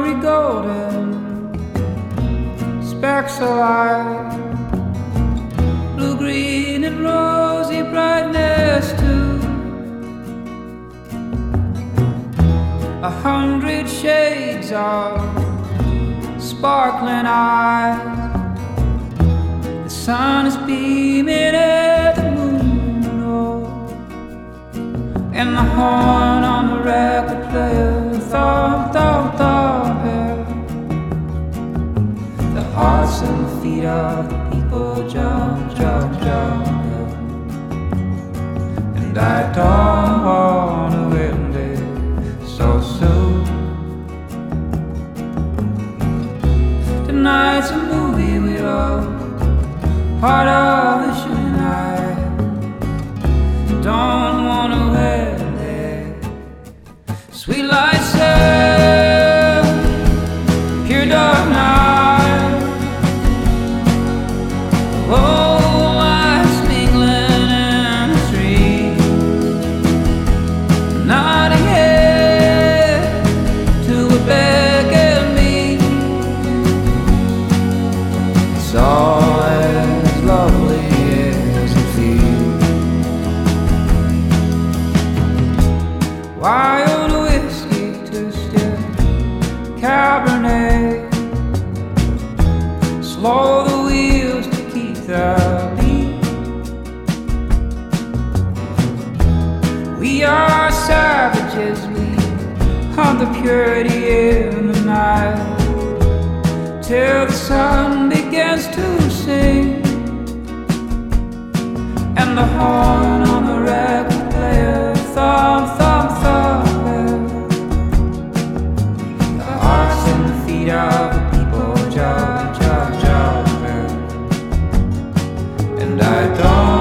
ivory golden, specks of light, blue, green, and rosy brightness too. 100 shades of sparkling eyes. The sun is beaming at the moon, oh, and the horn on the record player thump, thump, thump, yeah. The hearts and the feet of the people jump, jump, jump, yeah. And I don't want to end it so soon. Tonight's a movie we love, part of the shooting night. Don't want to end it. Sweet light sail, pure dark night. Oh, lights mingling in the street. Nodding head to a beckon me. It's all as lovely as it feels. Wild whiskey twisted Cabernet, slow the wheels to keep the beat. We are savages, we hunt the purity in the night till the sun begins to sing, and the horn on the record player thump, thump, thump, yeah. The hearts and the feet of the people jump, jump, jump, yeah. And I don't